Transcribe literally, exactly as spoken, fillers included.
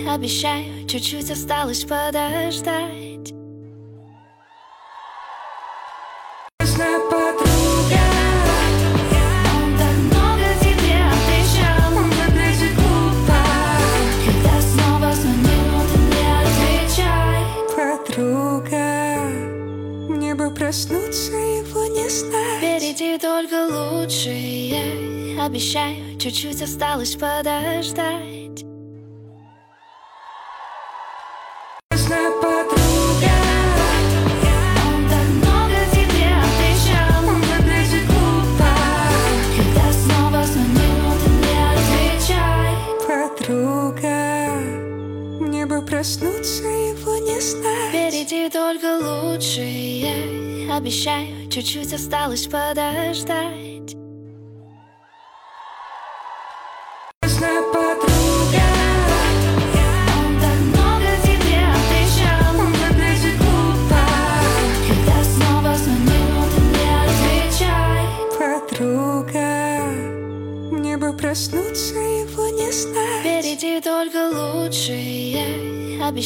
Обещаю, чуть-чуть осталось подождать. Подруга, Он так много тебе отвечал, выглядит глупо. когда снова звонил, ты не отвечай. Подруга, мне бы проснуться, его не знать. Впереди только лучшее. Обещаю, чуть-чуть осталось подождать. Подруга, Он так много тебе отвечал, выглядит глупо. когда снова звонил, ты не отвечай. Подруга, мне бы проснуться, его не знать. Впереди только лучшее. Обещаю, чуть-чуть осталось подождать.